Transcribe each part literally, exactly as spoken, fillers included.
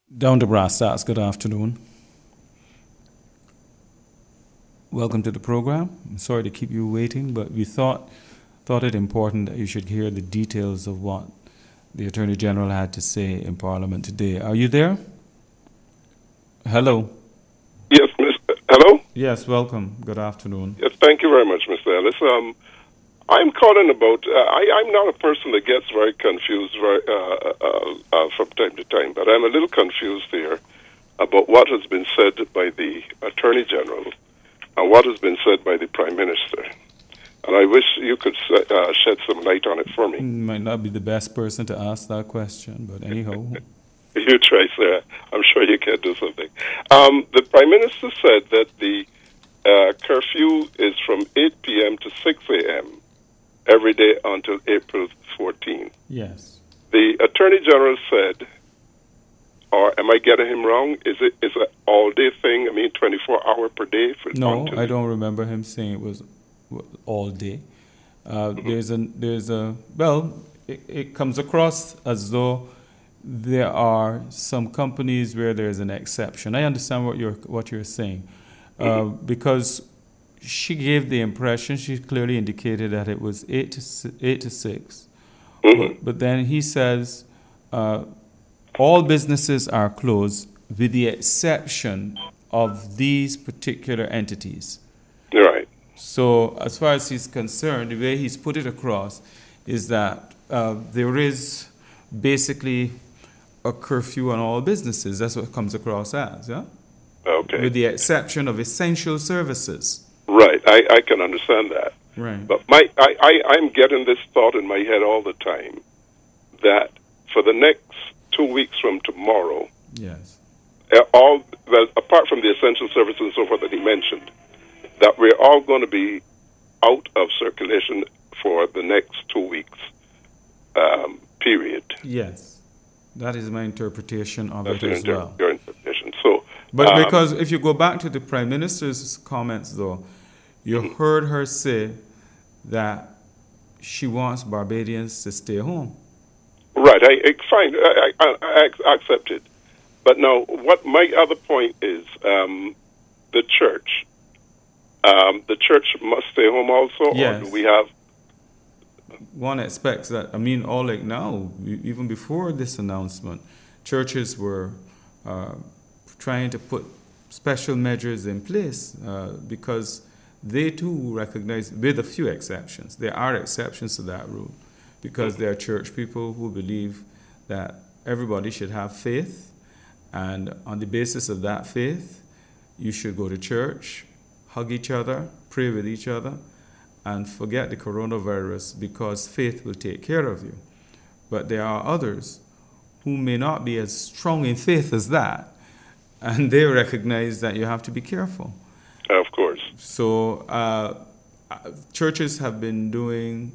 Down to brass tacks, good afternoon. Welcome to the program. I'm sorry to keep you waiting, but we thought thought it important that you should hear the details of what the Attorney General had to say in Parliament today. Are you there? Hello. Yes, Mister Hello? Yes, welcome. Good afternoon. Yes, thank you very much, Mister Ellis. Um, I'm calling about, uh, I, I'm not a person that gets very confused very, uh, uh, uh, from time to time, but I'm a little confused here about what has been said by the Attorney General and what has been said by the Prime Minister. And I wish you could uh, shed some light on it for me. Might not be the best person to ask that question, but anyhow. You try, sir. I'm sure you can do something. Um, the Prime Minister said that the uh, curfew is from eight p.m. to six a.m. every day until April fourteenth. Yes. The Attorney General said, or am I getting him wrong? Is it is it an all-day thing? I mean, twenty-four hour per day? For no, I don't remember him saying it was all day. Uh, mm-hmm. There's a there's a well, it, it comes across as though there are some companies where there's an exception. I understand what you're what you're saying, uh, mm-hmm. because she gave the impression, she clearly indicated that it was eight to eight to six, mm-hmm. but, but then he says uh, all businesses are closed with the exception of these particular entities. Right. So as far as he's concerned, the way he's put it across is that uh, there is basically a curfew on all businesses. That's what it comes across as, yeah? Okay. With the exception of essential services. Right, I, I can understand that. Right. But my I, I, I'm getting this thought in my head all the time that for the next two weeks from tomorrow, yes, uh, all well, apart from the essential services and so forth that he mentioned, that we're all going to be out of circulation for the next two weeks um, period. Yes, that is my interpretation of That's it as inter- well. Your interpretation. So, but um, because if you go back to the Prime Minister's comments, though, you mm-hmm. heard her say that she wants Barbadians to stay home. Right, I, I fine, I, I, I accept it. But now, what my other point is, um, the church. Um, the church must stay home also, yes. Or do we have? One expects that. I mean, all like now, even before this announcement, churches were uh, trying to put special measures in place uh, because they too recognize, with a few exceptions, there are exceptions to that rule, because there are church people who believe that everybody should have faith, and on the basis of that faith, you should go to church, hug each other, pray with each other, and forget the coronavirus because faith will take care of you. But there are others who may not be as strong in faith as that, and they recognize that you have to be careful. Of course. So uh, churches have been doing,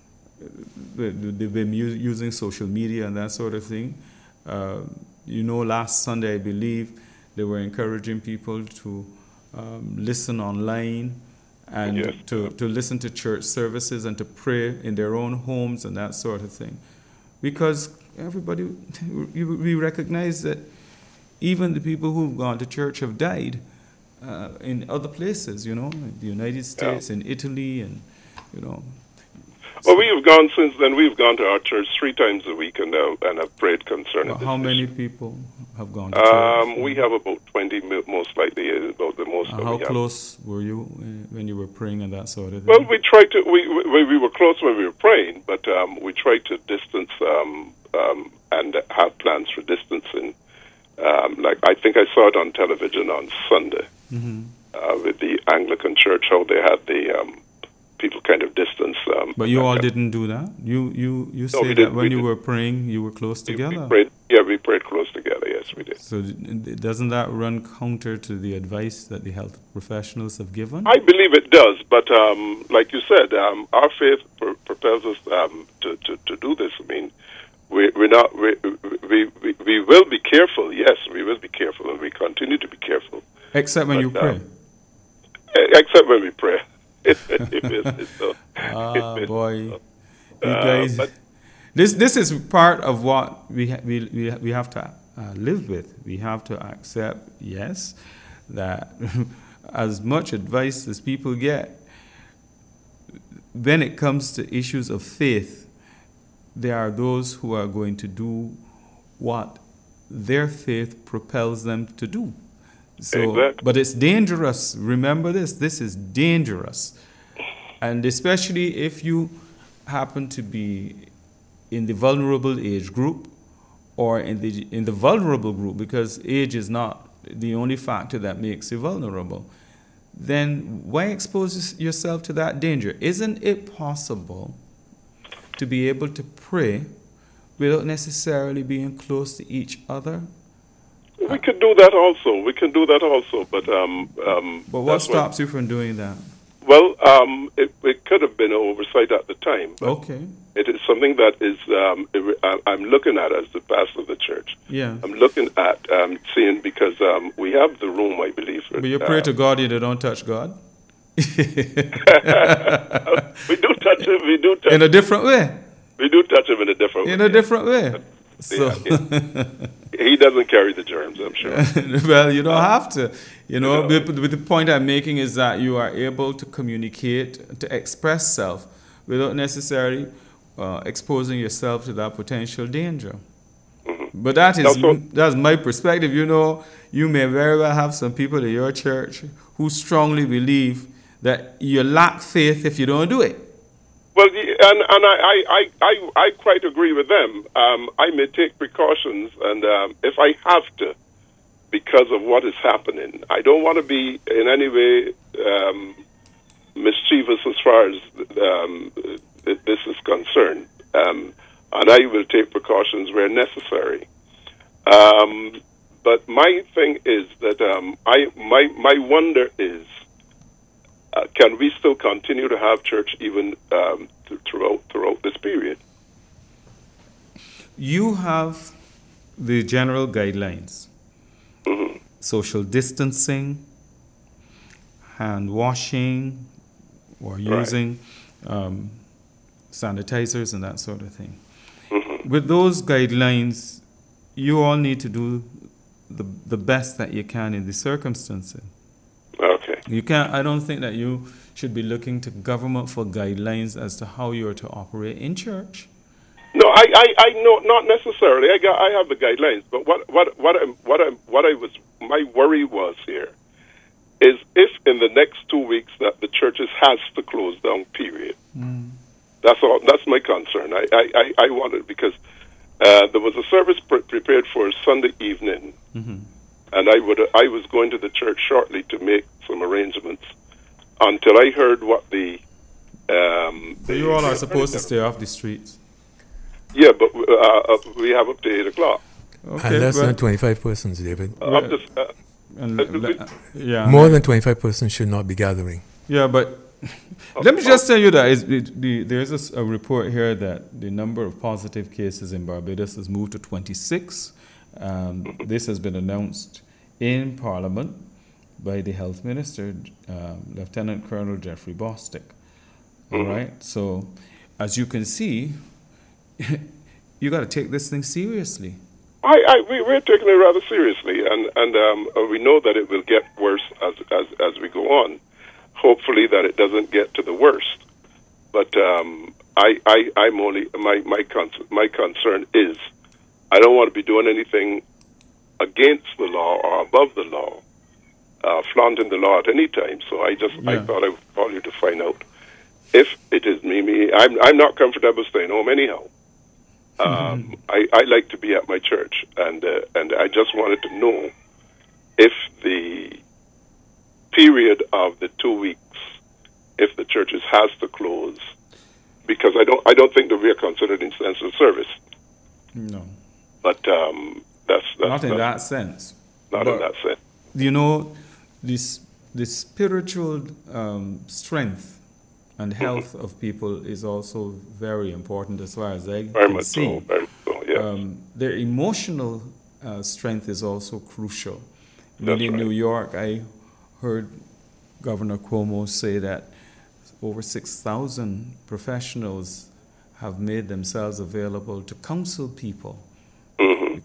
they've been using social media and that sort of thing. Uh, you know, last Sunday, I believe, they were encouraging people to um, listen online and yes. to, to listen to church services and to pray in their own homes and that sort of thing. Because everybody, we recognize that even the people who've gone to church have died uh, in other places, you know, in the United States, yeah. in Italy, and, you know. Well, we have gone since then. We've gone to our church three times a week and uh, and have prayed concerning well, this. How many issue. people have gone to um, church? We have about twenty, most likely, about the most. Uh, that how we close have. were you when you were praying and that sort of thing? Well, we tried to. We we, we were close when we were praying, but um, we tried to distance um, um, and have plans for distancing. Um, like I think I saw it on television on Sunday mm-hmm. uh, with the Anglican Church, how they had the um, people kind of distance. Um, but you all didn't do that? You you, you no, say that when you did. were praying, you were close together? We prayed, yeah, we prayed close together, yes, we did. So doesn't that run counter to the advice that the health professionals have given? I believe it does, but um, like you said, um, our faith pr- propels us um, to, to, to do this. I mean, we, we're not, we, we, we, we will be careful, yes, we will be careful, and we continue to be careful. Except when but, you pray? Um, except when we pray. so, ah, boy. So. You guys, uh, but, this this is part of what we ha- we we we have to uh, live with. We have to accept, yes, that as much advice as people get, when it comes to issues of faith, there are those who are going to do what their faith propels them to do. So, exactly. But it's dangerous. Remember this. This is dangerous. And especially if you happen to be in the vulnerable age group or in the in the vulnerable group, because age is not the only factor that makes you vulnerable, then why expose yourself to that danger? Isn't it possible to be able to pray without necessarily being close to each other? We can do that also. We can do that also. But um, um, but what stops you from doing that? Well, um, it, it could have been an oversight at the time. Okay. It is something that is um, it, I'm looking at as the pastor of the church. Yeah. I'm looking at um, seeing because um, we have the room, I believe. But you pray uh, to God, you don't touch God. we do touch him. We do touch in a different way. We do touch him in a different in way. In a different way. So. Yeah, yeah. He doesn't carry the germs, I'm sure. Well, you don't have to. You know, no. But the point I'm making is that you are able to communicate, to express self without necessarily uh, exposing yourself to that potential danger. Mm-hmm. But that is so, that's my perspective. You know, you may very well have some people in your church who strongly believe that you lack faith if you don't do it. Well, and, and I, I, I, I quite agree with them. Um, I may take precautions, and um, if I have to, because of what is happening, I don't want to be in any way um, mischievous as far as um, this is concerned. Um, and I will take precautions where necessary. Um, but my thing is that um, I my my wonder is, Uh, can we still continue to have church even um, th- throughout throughout this period? You have the general guidelines: mm-hmm. social distancing, hand washing, or using right. um, sanitizers and that sort of thing. Mm-hmm. With those guidelines, you all need to do the the best that you can in the circumstances. Okay. You can't. I don't think that you should be looking to government for guidelines as to how you are to operate in church. No, I, I, I know not necessarily. I got, I have the guidelines, but what, what, what I, what I, what I was, my worry was here, is if in the next two weeks that the churches has to close down. Period. Mm. That's all. That's my concern. I, I, I, I wanted because uh, there was a service pre- prepared for Sunday evening. Mm-hmm. And I would I was going to the church shortly to make some arrangements until I heard what the... Um, the you all are supposed to stay off the streets. Yeah, but uh, uh, we have up to eight o'clock. Okay, and less than twenty-five persons, David. Uh, up to, uh, and, uh, yeah, More than twenty-five persons should not be gathering. Yeah, but let me just tell you that it's, it, the, there's a, a report here that the number of positive cases in Barbados has moved to twenty-six. Um, this has been announced in Parliament by the Health Minister, um, Lieutenant Colonel Jeffrey Bostick. All mm-hmm. right. So, as you can see, you got to take this thing seriously. I, I we, we're taking it rather seriously, and and um, we know that it will get worse as as as we go on. Hopefully, that it doesn't get to the worst. But um, I I I'm only my my con- my concern is, I don't want to be doing anything against the law or above the law, uh, flaunting the law at any time. So I just yeah. I thought I would call you to find out if it is me. Me, I'm I'm not comfortable staying home anyhow. Um, mm-hmm. I, I like to be at my church, and uh, and I just wanted to know if the period of the two weeks, if the churches has to close, because I don't I don't think that we are considered essential service. No. But um, that's, that's not in that's, that sense. Not but, in that sense. You know, this the spiritual um, strength and health mm-hmm. of people is also very important as far as I very can much see. So, very much so, yes. Um, their emotional uh, strength is also crucial. That's in right. New York, I heard Governor Cuomo say that over six thousand professionals have made themselves available to counsel people. Mm-hmm.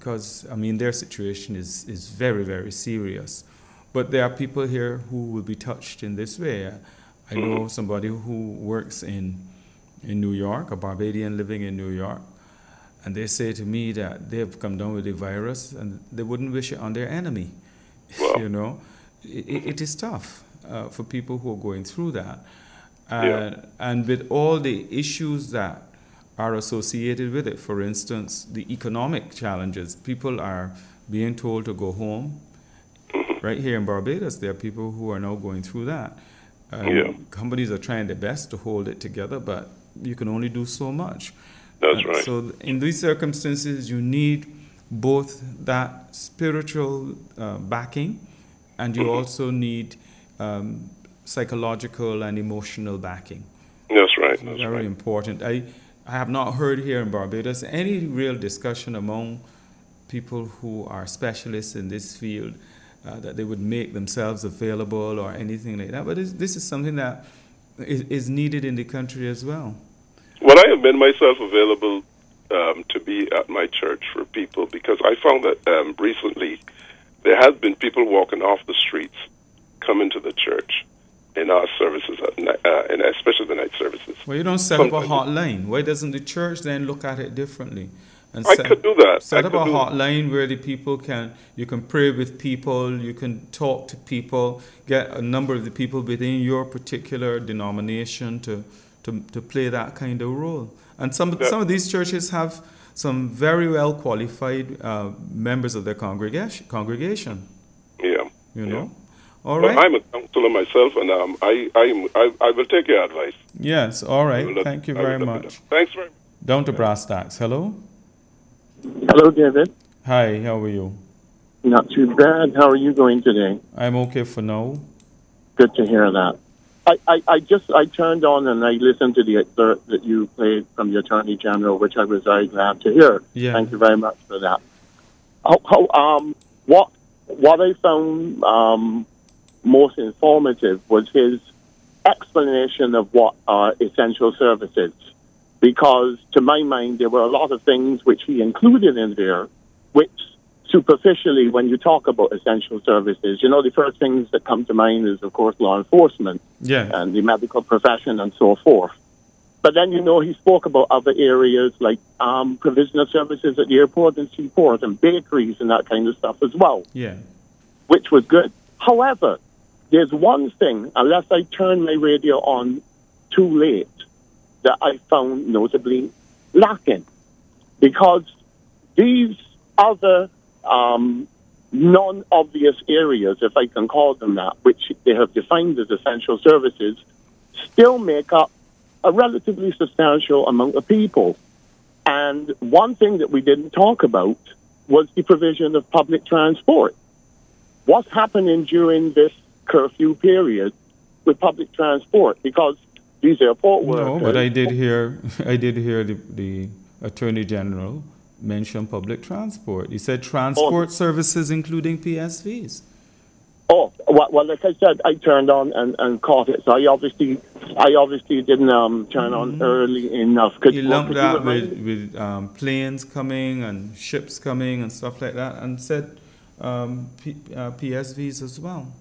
because, I mean, their situation is, is very, very serious. But there are people here who will be touched in this way. I know somebody who works in, in New York, a Barbadian living in New York, and they say to me that they have come down with the virus and they wouldn't wish it on their enemy. Wow. You know, it, it is tough uh, for people who are going through that. Uh, Yeah. And with all the issues that are associated with it, for instance, the economic challenges, people are being told to go home. Right here in Barbados, there are people who are now going through that. Um, Yeah. Companies are trying their best to hold it together, but you can only do so much. That's Uh, right. So th- in these circumstances, you need both that spiritual uh, backing, and you also need um, psychological and emotional backing. That's right. That's Very right. important. I, I have not heard here in Barbados any real discussion among people who are specialists in this field uh, that they would make themselves available or anything like that. But this, this is something that is, is needed in the country as well. Well, I have made myself available um, to be at my church for people because I found that um, recently there has been people walking off the streets coming to the church in our services, at night, uh, and especially the night services. Well, you don't set up a Sometimes- hotline. Why doesn't the church then look at it differently? And I set, could do that. Set I up a could do- hotline where the people can, you can pray with people, you can talk to people, get a number of the people within your particular denomination to, to, to play that kind of role. And some, That- some of these churches have some very well qualified uh, members of their congregation, congregation Yeah. you know. All Well, right. I'm a counselor myself, and um, I, I, I, I will take your advice. Yes, all I right. will look- Thank you I will very look it much. up. Thanks very much. Down to brass tacks. Hello. Hello, David. Hi, how are you? Not too bad. How are you going today? I'm okay for now. Good to hear that. I, I, I just I turned on and I listened to the excerpt that you played from the Attorney General, which I was very glad to hear. Yeah. Thank you very much for that. How, how, um, what what I found um, most informative was his explanation of what are essential services, because to my mind there were a lot of things which he included in there, which superficially, when you talk about essential services, you know, the first things that come to mind is, of course, law enforcement Yeah. and the medical profession and so forth. But then, you know, he spoke about other areas like um, provision of services at the airport and seaport and bakeries and that kind of stuff as well, Yeah. which was good. However, there's one thing, unless I turn my radio on too late, that I found notably lacking. Because these other um, non-obvious areas, if I can call them that, which they have defined as essential services, still make up a relatively substantial amount of people. And one thing that we didn't talk about was the provision of public transport. What's happening during this curfew period with public transport? Because these airport workers... No, but I did hear I did hear the, the Attorney General mention public transport. He said transport services including P S Vs. Oh, well, well, like I said, I turned on and, and caught it. So I obviously, I obviously didn't um, turn on early enough. Could, He well, lumped could you that remind with, me? with um, planes coming and ships coming and stuff like that, and said um, P, uh, P S Vs as well.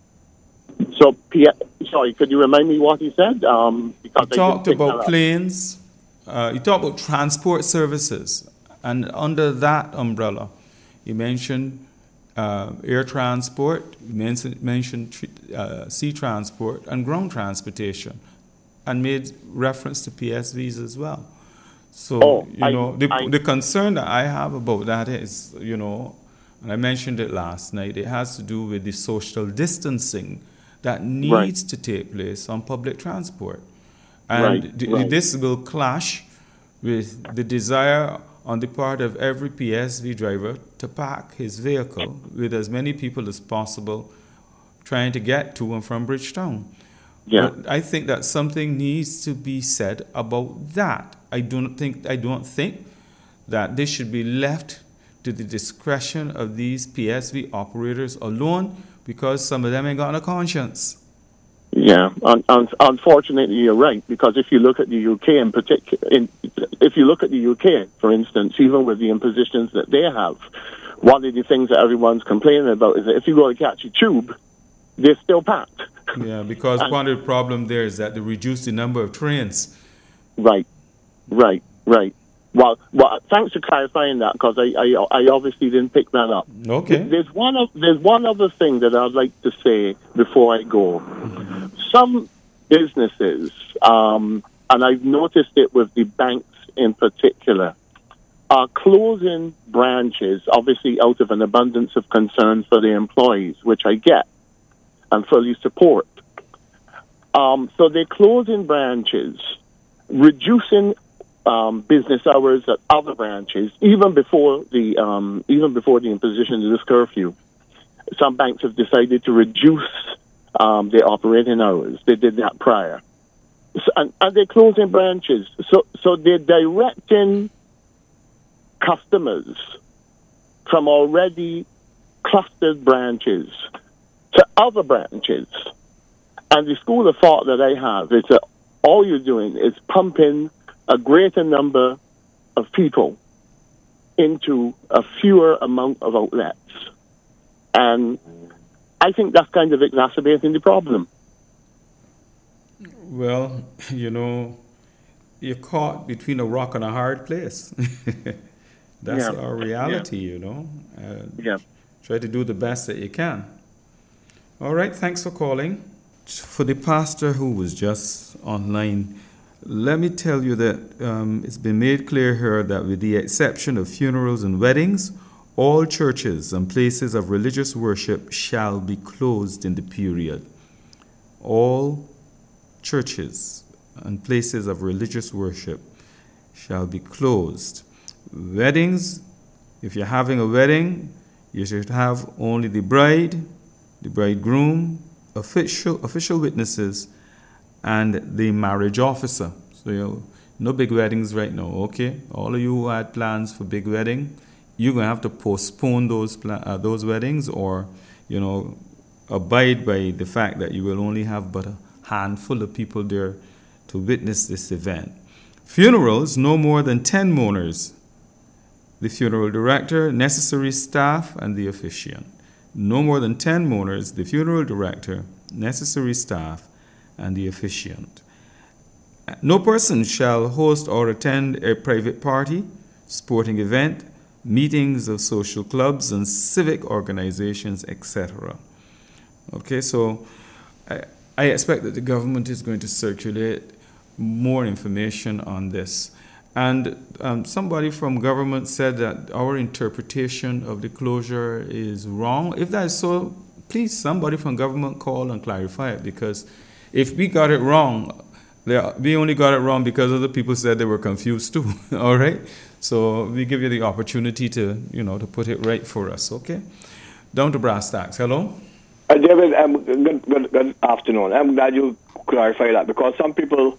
So, P- sorry, could you remind me what he said? Um, because He I talked didn't pick about that up. planes. Uh, he talked about transport services, and under that umbrella, he mentioned uh, air transport, he mentioned, mentioned tr- uh, sea transport, and ground transportation, and made reference to P S Vs as well. So, Oh, you I- know, the, I- the concern that I have about that is, you know, and I mentioned it last night, it has to do with the social distancing that needs to take place on public transport. And Right, th- right. this will clash with the desire on the part of every P S V driver to pack his vehicle with as many people as possible trying to get to and from Bridgetown. Yeah. But I think that something needs to be said about that. I don't think I don't think that this should be left to the discretion of these P S V operators alone, because some of them ain't got no conscience. Yeah, un- un- unfortunately, you're right, because if you look at the U K in particular, in, if you look at the U K, for instance, even with the impositions that they have, one of the things that everyone's complaining about is that if you go to catch a tube, they're still packed. Yeah, because And- one of the problem there is that they reduce the number of trains. Right, right, right. Well, well, thanks for clarifying that, because I, I, I obviously didn't pick that up. Okay. There's one of, there's one other thing that I'd like to say before I go. Some businesses, um, and I've noticed it with the banks in particular, are closing branches, obviously out of an abundance of concern for the employees, which I get and fully support. Um, so they're closing branches, reducing um, business hours at other branches, even before the um, even before the imposition of this curfew. Some banks have decided to reduce um, their operating hours. They did that prior, so, and, and they're closing branches. So, so they're directing customers from already clustered branches to other branches. And the school of thought that I have is that all you're doing is pumping a greater number of people into a fewer amount of outlets. And I think that's kind of exacerbating the problem. Well, you know, you're caught between a rock and a hard place. That's Yeah. our reality, you know. Uh, Yeah. Try to do the best that you can. All right, thanks for calling. For the pastor who was just online, let me tell you that um, it's been made clear here that with the exception of funerals and weddings, all churches and places of religious worship shall be closed in the period. All churches and places of religious worship shall be closed. Weddings, if you're having a wedding, you should have only the bride, the bridegroom, official official witnesses, and the marriage officer. So, you know, no big weddings right now, okay? All of you who had plans for big wedding, you're going to have to postpone those pla- uh, those weddings, or, you know, abide by the fact that you will only have but a handful of people there to witness this event. Funerals, no more than ten mourners. The funeral director, necessary staff, and the officiant. No more than ten mourners, the funeral director, necessary staff, and the officiant. No person shall host or attend a private party, sporting event, meetings of social clubs and civic organizations, et cetera. Okay, so I, I expect that the government is going to circulate more information on this. And um, somebody from government said that our interpretation of the closure is wrong. If that is so, please, somebody from government call and clarify it, because if we got it wrong, we only got it wrong because other people said they were confused too. All right? So we give you the opportunity to, you know, to put it right for us, okay? Down to brass tacks. Hello? Uh, David, um, good, good, good afternoon. I'm glad you clarified that, because some people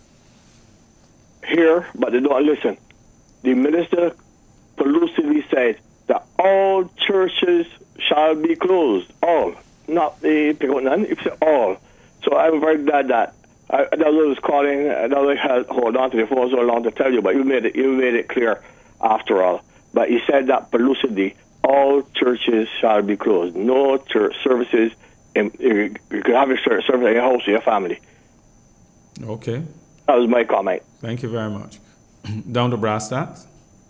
hear, but they don't listen. The minister elusively said that all churches shall be closed. All. Not the pick out none, it's all. So I'm very glad that I, that was calling, that was held, hold on to the phone so long to tell you, but you made it, you made it clear after all. But he said that elusively, all churches shall be closed. No church services, in, you could have your service in your house or your family. Okay. That was my comment. Thank you very much. Down to brass tacks.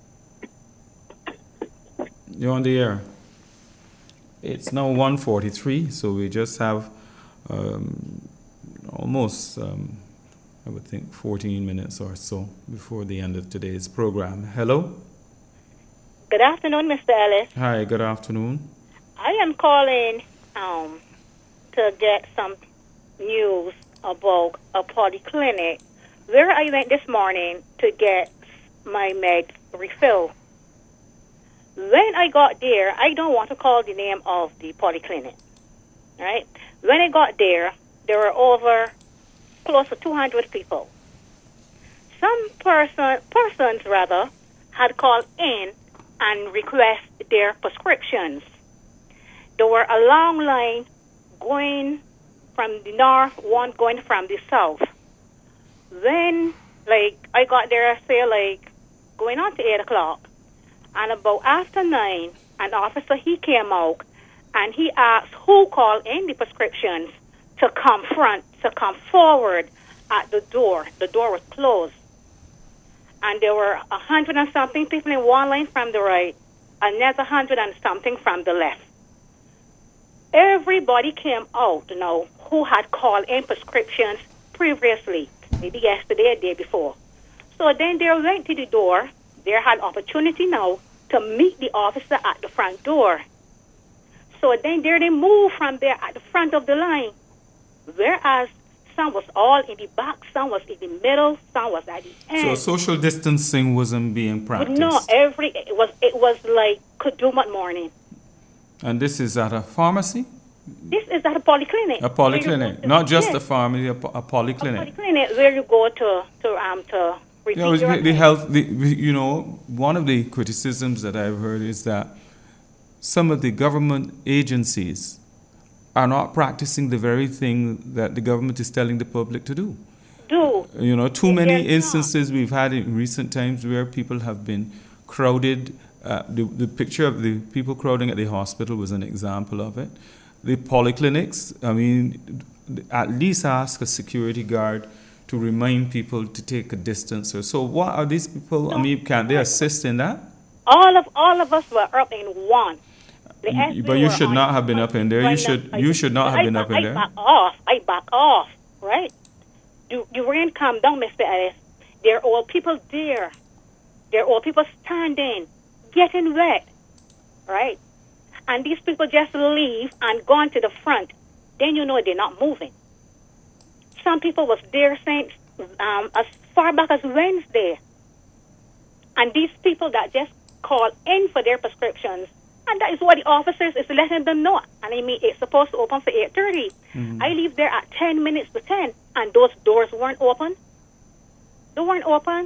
You're on the air. It's now one forty-three, so we just have um, almost, um, I would think, fourteen minutes or so before the end of today's program. Hello? Good afternoon, Mister Ellis. Hi, good afternoon. I am calling um, to get some news about a polyclinic where I went this morning to get my meds refilled. When I got there, I don't want to call the name of the polyclinic, right? When I got there, there were over close to two hundred people. Some person, persons, rather, had called in and request their prescriptions. There were a long line going from the north, one going from the south. Then, like, I got there, say, like, going on to eight o'clock. And about after nine, an officer, he came out, and he asked who called in the prescriptions to come front, to come forward at the door. The door was closed. And there were a hundred and something people in one line from the right, another hundred and something from the left. Everybody came out, you know, who had called in prescriptions previously, maybe yesterday or day before. So then they went to the door. They had opportunity now to meet the officer at the front door. So then there they moved from there at the front of the line, whereas some was all in the back, some was in the middle, some was at the end. So social distancing wasn't being practiced. But no, every it was it was like Kudumat morning. And this is at a pharmacy? This is at a polyclinic. A polyclinic, not just yes. a pharmacy, a, po- a polyclinic. A polyclinic where you go to to um to repeat Yeah, it was your the health. The, you know, one of the criticisms that I've heard is that some of the government agencies are not practicing the very thing that the government is telling the public to do. Do You know, too many They're not. instances we've had in recent times where people have been crowded. Uh, the, the picture of the people crowding at the hospital was an example of it. The polyclinics, I mean, at least ask a security guard to remind people to take a distance or so. What are these people? I mean, can they assist in that? all of all of us were up in one. The You- S B but you were should on- not have been up in there. You When should- I- you should not have I been back- up in I there. back off. I back off. Right. The, the rain come down, Mister Ellis. There are old people there. There are old people standing, getting wet. Right. And these people just leave and gone to the front. Then you know they're not moving. Some people was there since um, as far back as Wednesday. And these people that just call in for their prescriptions, and that is what the officers is letting them know. And I mean, it's supposed to open for eight thirty. Mm-hmm. I leave there at ten minutes to ten, and those doors weren't open. They weren't open.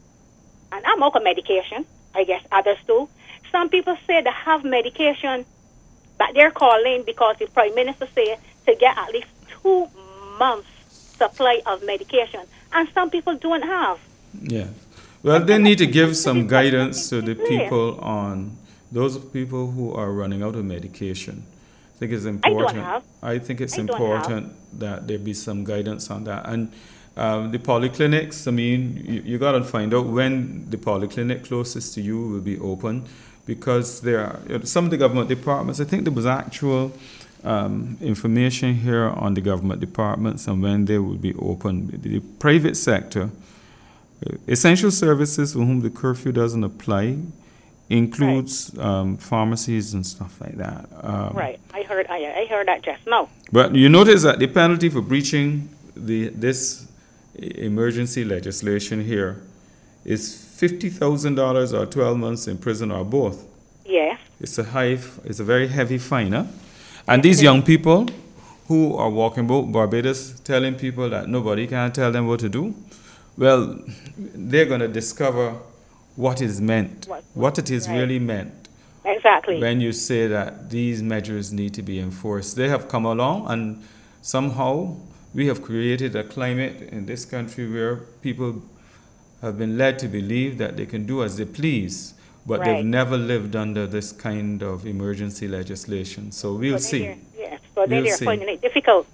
And I'm out of medication. I guess others too. Some people say they have medication, but they're calling because the Prime Minister said to get at least two months supply of medication. And some people don't have. Yeah. Well, they need to give some guidance to the people on those people who are running out of medication. I think it's important. have. I think it's I don't important that there be some guidance on that. And um, the polyclinics, I mean, you, you got to find out when the polyclinic closest to you will be open, because there are you know, some of the government departments. I think there was actual um, information here on the government departments and when they will be open. The private sector, essential services for whom the curfew doesn't apply, includes right. um, pharmacies and stuff like that. Um, right. I heard. I, I heard that just now. But you notice that the penalty for breaching the this emergency legislation here is fifty thousand dollars or twelve months in prison or both. Yes. It's a high. It's a very heavy fine, huh? And these young people who are walking about Barbados telling people that nobody can tell them what to do, well, they're going to discover what is meant, what, what it is right. really meant. Exactly. When you say that these measures need to be enforced. They have come along, and somehow we have created a climate in this country where people have been led to believe that they can do as they please, but right. they've never lived under this kind of emergency legislation. So we'll so see. Yes, so we'll they're see. finding it difficult.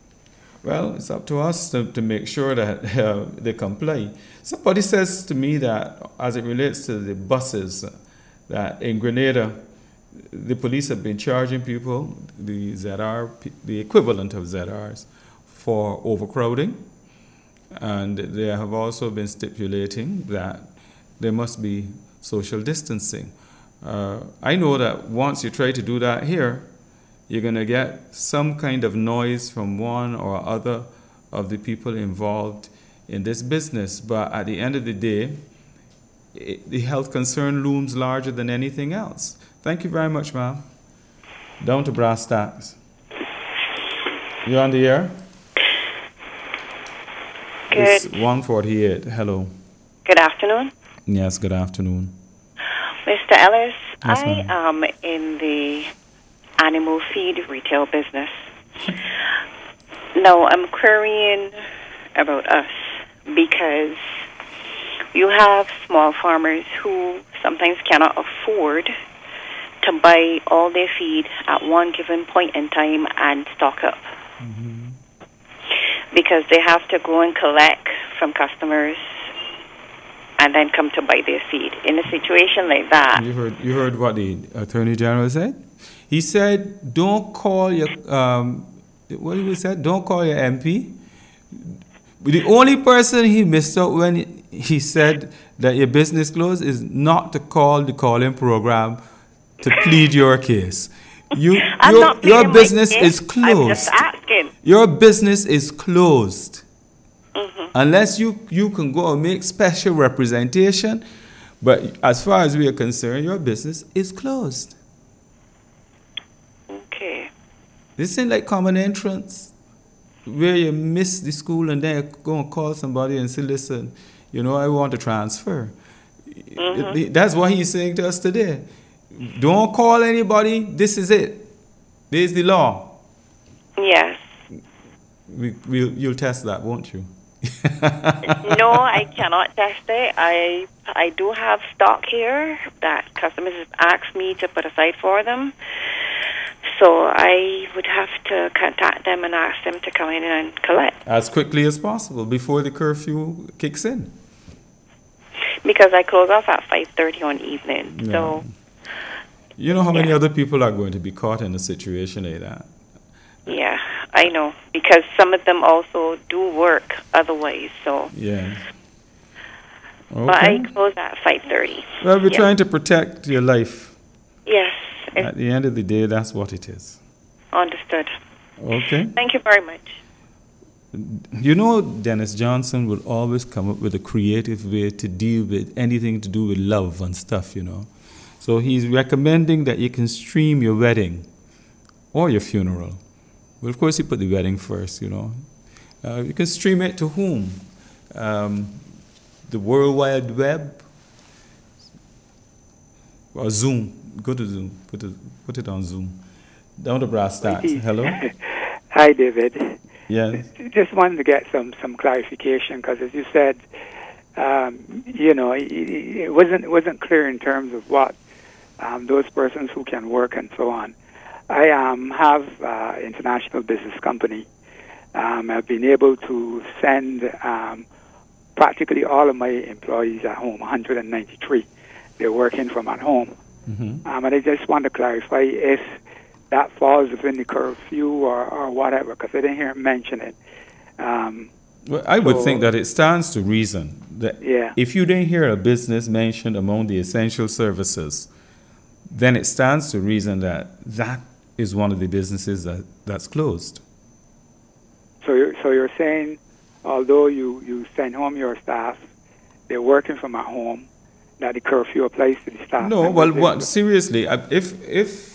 Well, it's up to us to, to make sure that uh, they comply. Somebody says to me that as it relates to the buses, that in Grenada, the police have been charging people, the Z R, the equivalent of Z Rs, for overcrowding. And they have also been stipulating that there must be social distancing. Uh, I know that once you try to do that here, you're going to get some kind of noise from one or other of the people involved in this business. But at the end of the day, it, the health concern looms larger than anything else. Thank you very much, ma'am. Down to brass tacks. You on the air? Good. It's one forty-eight. Hello. Good afternoon. Yes, good afternoon. Mister Ellis, yes, I ma'am. am in the animal feed retail business. No, I'm querying about us because you have small farmers who sometimes cannot afford to buy all their feed at one given point in time and stock up. Mm-hmm. Because they have to go and collect from customers and then come to buy their feed. In a situation like that... You heard, you heard what the Attorney General said? He said, don't call your... Um, what he said? Don't call your M P. The only person he missed out when he said that your business closed is not to call the calling program to plead your case. You, I'm your not your business case. is closed. I'm just asking. Your business is closed. Mm-hmm. Unless you, you can go and make special representation. But as far as we are concerned, your business is closed. Okay. This ain't like common entrance, where you miss the school and then you go and call somebody and say, listen, you know, I want to transfer. Mm-hmm. That's what he's saying to us today. Don't call anybody. This is it. This is the law. Yes. We, we'll, you'll test that, won't you? No, I cannot test it. I I do have stock here that customers have asked me to put aside for them. So I would have to contact them and ask them to come in and collect. As quickly as possible, before the curfew kicks in. Because I close off at five thirty on evening. Yeah. So... You know how many yeah. other people are going to be caught in a situation like that? Yeah, I know. Because some of them also do work otherwise, so... Yeah. Okay. But I close at five thirty. Well, we're yeah. trying to protect your life. Yes. At the end of the day, that's what it is. Understood. Okay. Thank you very much. You know, Dennis Johnson will always come up with a creative way to deal with anything to do with love and stuff, you know. So he's recommending that you can stream your wedding or your funeral. Well, of course, he put the wedding first, you know. Uh, you can stream it to whom? Um, the World Wide Web or Zoom. Go to Zoom. Put it, put it on Zoom. Down to brass tacks. Hello? Hi, David. Yes. Just wanted to get some, some clarification because, as you said, um, you know, it, it wasn't it wasn't clear in terms of what um, those persons who can work and so on. I um, have an uh, international business company. Um, I've been able to send um, practically all of my employees at home, one hundred ninety-three. They're working from at home. Mm-hmm. Um, and I just want to clarify if that falls within the curfew or, or whatever, because I didn't hear him mention it. Um, well, I so, would think that it stands to reason that yeah. if you didn't hear a business mentioned among the essential services, then it stands to reason that that is one of the businesses that, that's closed. So you're, so you're saying, although you, you send home your staff, they're working from at home, that the curfew applies to the staff? No, well, what, seriously, if if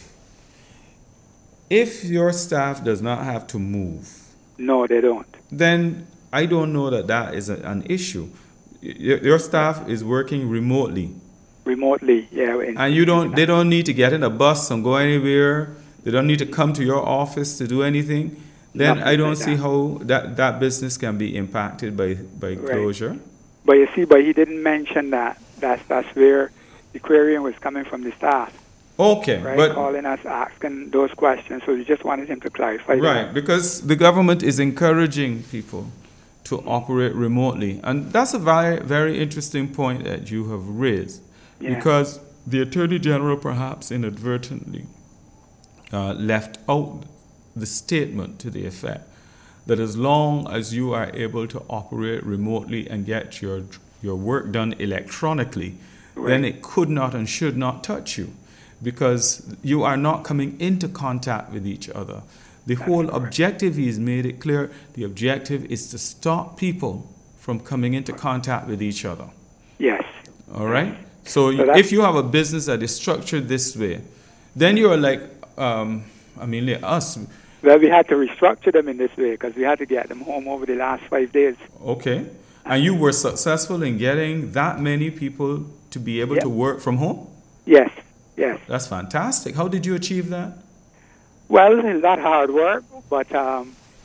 if your staff does not have to move, no, they don't. Then I don't know that that is a, an issue. Your, your staff is working remotely. Remotely, yeah. In, and you don't. They don't need to get in a bus and go anywhere. They don't need to come to your office to do anything. Then Nothing I don't like see that. how that, that business can be impacted by by right. closure. But you see, but he didn't mention that. That's that's where the querying was coming from the staff. Okay, right? But calling us, asking those questions. So we just wanted him to clarify. Right, that. Because the government is encouraging people to operate remotely, and that's a very very interesting point that you have raised. Yeah. Because the Attorney General perhaps inadvertently uh, left out the statement to the effect that as long as you are able to operate remotely and get your your work done electronically, right. then it could not and should not touch you, because you are not coming into contact with each other. The That's whole correct. objective, he's made it clear, the objective is to stop people from coming into contact with each other. Yes. All right? So, so if you have a business that is structured this way, then you're like, um, I mean, like us. Well, we had to restructure them in this way because we had to get them home over the last five days. Okay. And you were successful in getting that many people to be able yep. to work from home? Yes, yes. That's fantastic. How did you achieve that? Well, it's not hard work, but um,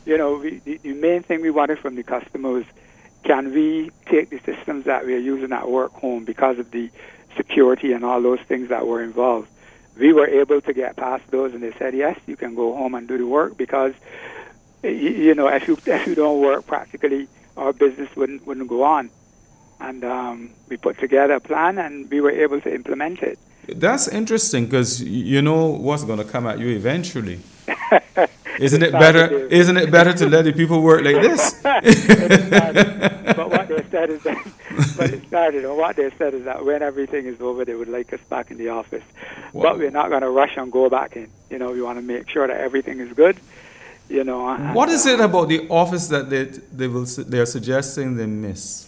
you know, we, the, the main thing we wanted from the customers, can we take the systems that we are using at work home because of the security and all those things that were involved? We were able to get past those, and they said, yes, you can go home and do the work because, you, you know, if you, if you don't work, practically our business wouldn't, wouldn't go on. And um, we put together a plan, and we were able to implement it. That's interesting because you know what's going to come at you eventually. Isn't it better? Isn't it better to let the people work like this? But what they said is that, but it started. And what they said is that when everything is over, they would like us back in the office. Wow. But we're not going to rush and go back in. You know, we want to make sure that everything is good. You know. And, what is uh, it about the office that they they will they are suggesting they miss?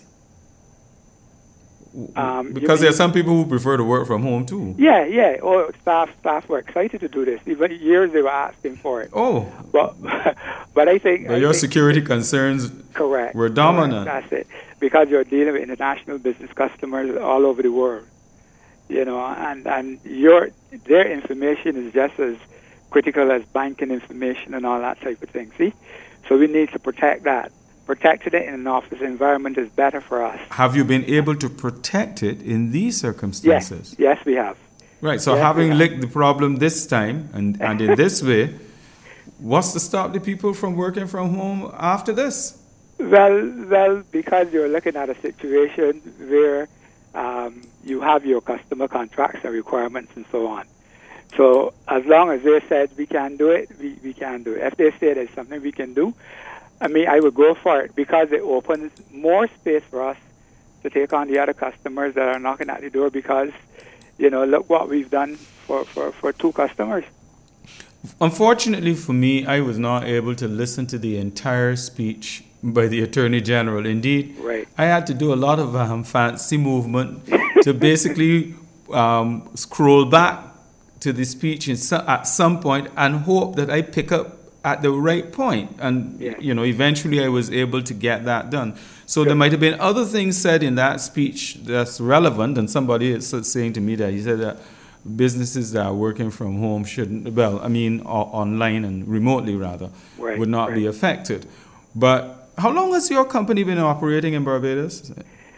Um, because there are some people who prefer to work from home too. Yeah, yeah. Oh, staff staff were excited to do this. Even years they were asking for it. Oh, but but I think. But I your think security concerns correct were dominant. Correct, that's it. Because you're dealing with international business customers all over the world, you know, and and your their information is just as critical as banking information and all that type of thing. See, so we need to protect that. Protecting it in an office environment is better for us. Have you been able to protect it in these circumstances? Yes, yes we have. Right, so yes, having licked the problem this time and, and in this way, what's to stop the people from working from home after this? Well, well, because you're looking at a situation where um, you have your customer contracts and requirements and so on. So as long as they said we can do it, we, we can do it. If they say there's something we can do, I mean, I would go for it because it opens more space for us to take on the other customers that are knocking at the door because, you know, look what we've done for, for, for two customers. Unfortunately for me, I was not able to listen to the entire speech by the Attorney General. Indeed, right. I had to do a lot of um, fancy movement to basically um, scroll back to the speech in so, at some point and hope that I pick up at the right point. And, yeah. you know, eventually I was able to get that done. So Good. There might have been other things said in that speech that's relevant. And somebody is saying to me that he said that businesses that are working from home shouldn't, well, I mean, o- online and remotely rather, right, would not right. be affected. But how long has your company been operating in Barbados?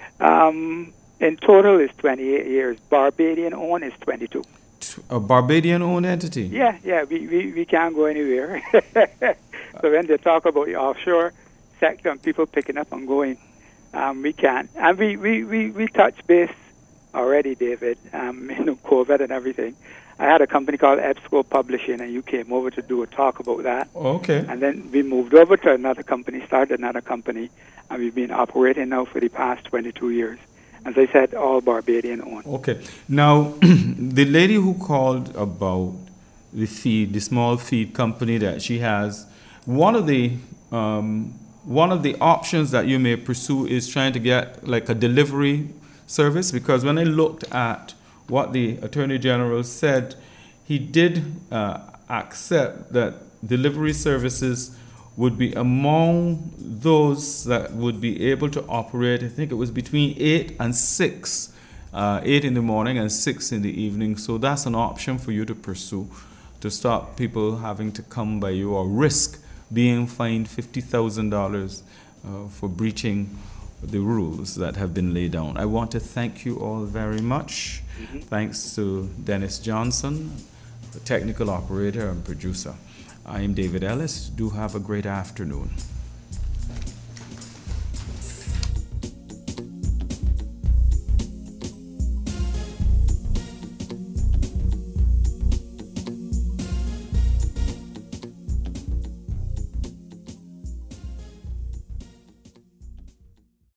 Um, in total is twenty-eight years. Barbadian owned is twenty-two. A Barbadian-owned entity? Yeah, yeah, we, we, we can't go anywhere. So when they talk about the offshore sector and people picking up and going, um, we can't. And we, we, we, we touched base already, David, um, you know, COVID and everything. I had a company called EBSCO Publishing, and you came over to do a talk about that. Okay. And then we moved over to another company, started another company, and we've been operating now for the past twenty-two years. As I said, all Barbadian owned. Okay. Now, the lady who called about the feed, the small feed company that she has, one of the um, one of the options that you may pursue is trying to get like a delivery service, because when I looked at what the Attorney General said, he did uh, accept that delivery services would be among those that would be able to operate. I think it was between eight and six, uh, eight in the morning and six in the evening. So that's an option for you to pursue to stop people having to come by you or risk being fined fifty thousand dollars uh, for breaching the rules that have been laid down. I want to thank you all very much. Mm-hmm. Thanks to Dennis Johnson, the technical operator and producer. I am David Ellis. Do have a great afternoon.